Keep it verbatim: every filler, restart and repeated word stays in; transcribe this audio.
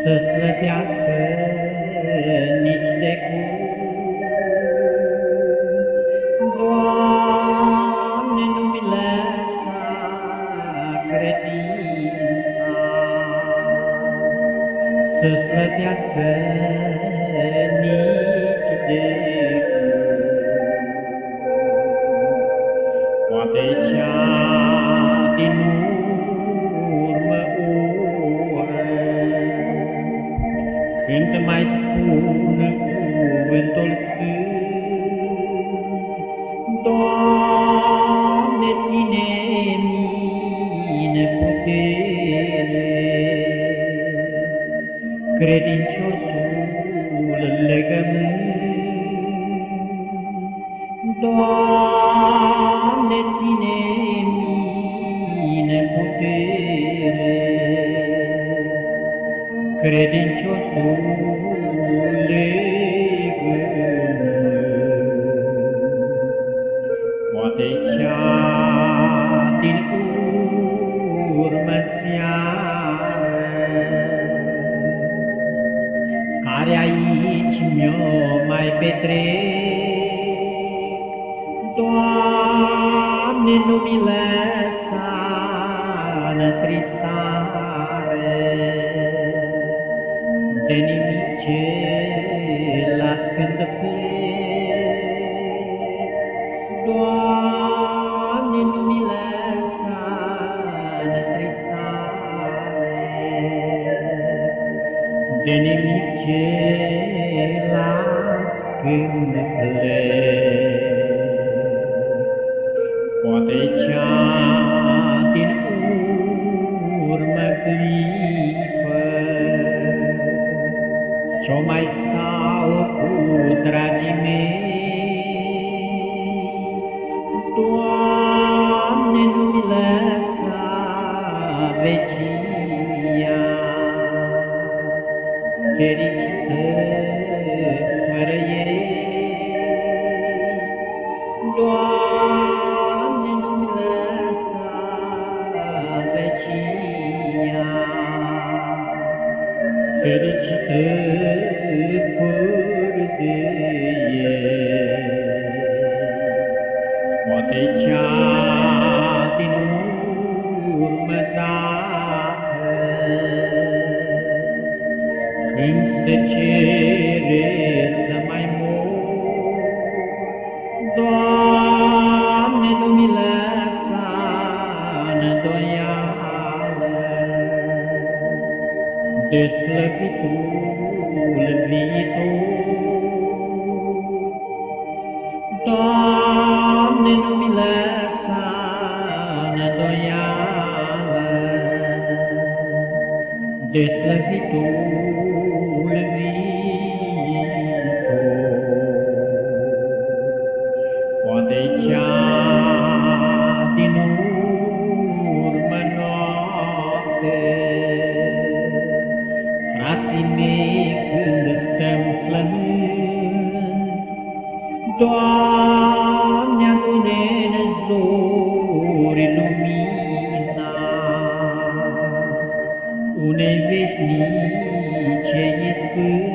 să slăvească nici de cum. Doamne, nu mi lăsa credința să slăvească nici de cum. Poate cea din urmă oră, când mai spun cuvântul sfânt, Doamne, ține-mi în putere, credinciosul legământ. Doamne, ține-mi în putere, credinciosul legământ. Poate cea din urmă seară, care aici mi-o mai petrec, Doamne, nu mi lăsa întristare de nimic ce las când plec. Doamne, nu mi lăsa întristare de nimic ce las când plec. Poate cea din urmă clipă ce-o mai stau cu dragii mei, Doamne, nu mi lăsa vecia fericită fără ei. Doamne, nu mi lăsa vecia fericită fără de ei. Poate cea din urmă dată, când se cere să mai mor, Doamne, nu mi lăsa îndoială de slăvitul viitor. Doamne, nu mi lăsa îndoială de slăvitul viitor. Poate cea din urmă noapte, frații mei, când stăm flămânzi, Doamne, adune în zori lumina unei veșnice izbândi.